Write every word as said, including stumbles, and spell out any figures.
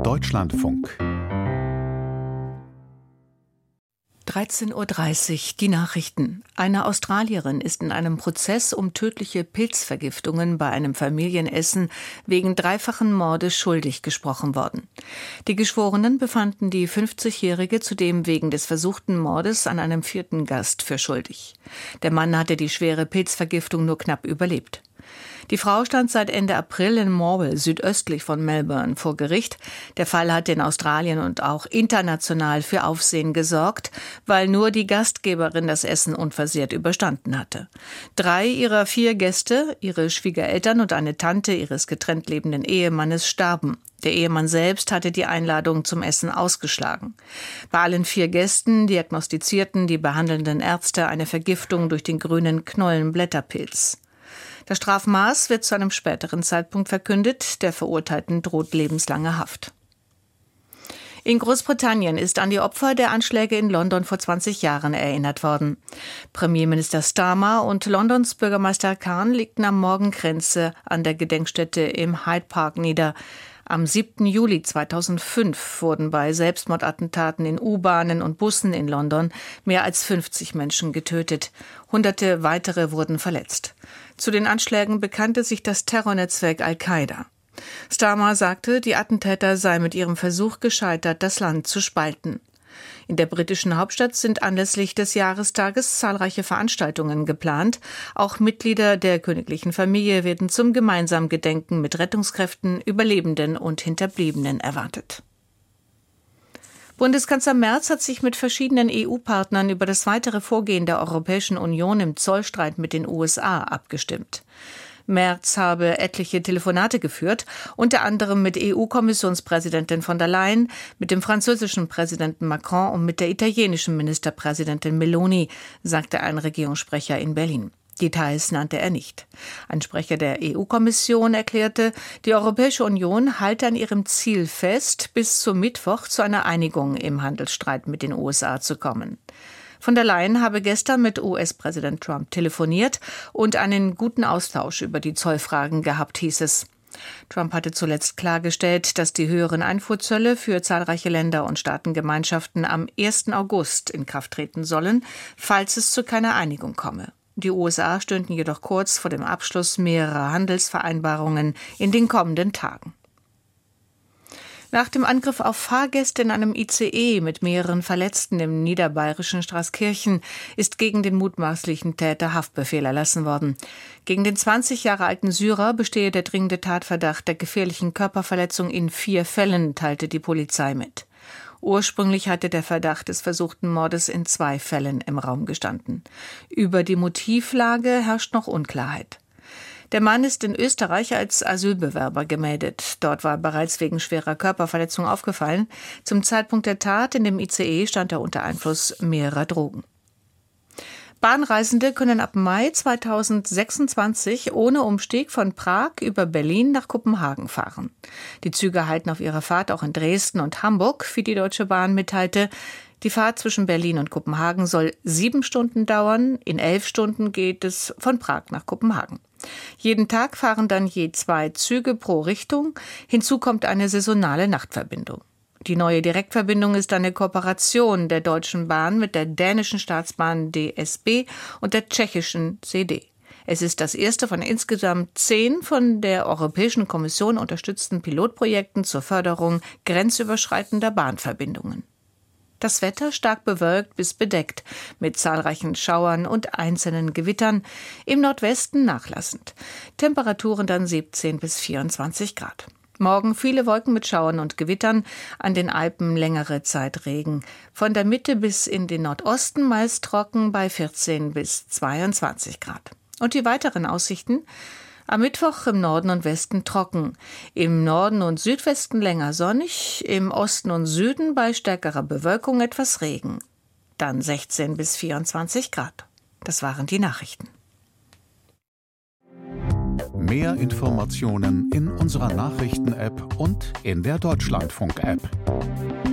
Deutschlandfunk. dreizehn Uhr dreißig, die Nachrichten. Eine Australierin ist in einem Prozess um tödliche Pilzvergiftungen bei einem Familienessen wegen dreifachen Mordes schuldig gesprochen worden. Die Geschworenen befanden die fünfzigjährige zudem wegen des versuchten Mordes an einem vierten Gast für schuldig. Der Mann hatte die schwere Pilzvergiftung nur knapp überlebt. Die Frau stand seit Ende April in Morwell, südöstlich von Melbourne, vor Gericht. Der Fall hat in Australien und auch international für Aufsehen gesorgt, weil nur die Gastgeberin das Essen unversehrt überstanden hatte. Drei ihrer vier Gäste, ihre Schwiegereltern und eine Tante ihres getrennt lebenden Ehemannes, starben. Der Ehemann selbst hatte die Einladung zum Essen ausgeschlagen. Bei allen vier Gästen diagnostizierten die behandelnden Ärzte eine Vergiftung durch den grünen Knollenblätterpilz. Das Strafmaß wird zu einem späteren Zeitpunkt verkündet. Der Verurteilten droht lebenslange Haft. In Großbritannien ist an die Opfer der Anschläge in London vor zwanzig Jahren erinnert worden. Premierminister Starmer und Londons Bürgermeister Khan legten am Morgen Kränze an der Gedenkstätte im Hyde Park nieder. Am siebten Juli zweitausendfünf wurden bei Selbstmordattentaten in U-Bahnen und Bussen in London mehr als fünfzig Menschen getötet. Hunderte weitere wurden verletzt. Zu den Anschlägen bekannte sich das Terrornetzwerk Al-Qaida. Starmer sagte, die Attentäter seien mit ihrem Versuch gescheitert, das Land zu spalten. In der britischen Hauptstadt sind anlässlich des Jahrestages zahlreiche Veranstaltungen geplant. Auch Mitglieder der königlichen Familie werden zum gemeinsamen Gedenken mit Rettungskräften, Überlebenden und Hinterbliebenen erwartet. Bundeskanzler Merz hat sich mit verschiedenen E U-Partnern über das weitere Vorgehen der Europäischen Union im Zollstreit mit den U S A abgestimmt. Merz habe etliche Telefonate geführt, unter anderem mit E U-Kommissionspräsidentin von der Leyen, mit dem französischen Präsidenten Macron und mit der italienischen Ministerpräsidentin Meloni, sagte ein Regierungssprecher in Berlin. Details nannte er nicht. Ein Sprecher der E U-Kommission erklärte, die Europäische Union halte an ihrem Ziel fest, bis zum Mittwoch zu einer Einigung im Handelsstreit mit den U S A zu kommen. Von der Leyen habe gestern mit U S-Präsident Trump telefoniert und einen guten Austausch über die Zollfragen gehabt, hieß es. Trump hatte zuletzt klargestellt, dass die höheren Einfuhrzölle für zahlreiche Länder und Staatengemeinschaften am ersten August in Kraft treten sollen, falls es zu keiner Einigung komme. Die U S A stünden jedoch kurz vor dem Abschluss mehrerer Handelsvereinbarungen in den kommenden Tagen. Nach dem Angriff auf Fahrgäste in einem I C E mit mehreren Verletzten im niederbayerischen Straßkirchen ist gegen den mutmaßlichen Täter Haftbefehl erlassen worden. Gegen den zwanzig Jahre alten Syrer bestehe der dringende Tatverdacht der gefährlichen Körperverletzung in vier Fällen, teilte die Polizei mit. Ursprünglich hatte der Verdacht des versuchten Mordes in zwei Fällen im Raum gestanden. Über die Motivlage herrscht noch Unklarheit. Der Mann ist in Österreich als Asylbewerber gemeldet. Dort war er bereits wegen schwerer Körperverletzung aufgefallen. Zum Zeitpunkt der Tat in dem I C E stand er unter Einfluss mehrerer Drogen. Bahnreisende können ab Mai zweitausendsechsundzwanzig ohne Umstieg von Prag über Berlin nach Kopenhagen fahren. Die Züge halten auf ihrer Fahrt auch in Dresden und Hamburg, wie die Deutsche Bahn mitteilte. Die Fahrt zwischen Berlin und Kopenhagen soll sieben Stunden dauern. In elf Stunden geht es von Prag nach Kopenhagen. Jeden Tag fahren dann je zwei Züge pro Richtung. Hinzu kommt eine saisonale Nachtverbindung. Die neue Direktverbindung ist eine Kooperation der Deutschen Bahn mit der dänischen Staatsbahn D S B und der tschechischen C D. Es ist das erste von insgesamt zehn von der Europäischen Kommission unterstützten Pilotprojekten zur Förderung grenzüberschreitender Bahnverbindungen. Das Wetter stark bewölkt bis bedeckt, mit zahlreichen Schauern und einzelnen Gewittern, im Nordwesten nachlassend. Temperaturen dann siebzehn bis vierundzwanzig Grad. Morgen viele Wolken mit Schauern und Gewittern, an den Alpen längere Zeit Regen. Von der Mitte bis in den Nordosten meist trocken bei vierzehn bis zweiundzwanzig Grad. Und die weiteren Aussichten? Am Mittwoch im Norden und Westen trocken, im Norden und Südwesten länger sonnig, im Osten und Süden bei stärkerer Bewölkung etwas Regen. Dann sechzehn bis vierundzwanzig Grad. Das waren die Nachrichten. Mehr Informationen in unserer Nachrichten-App und in der Deutschlandfunk-App.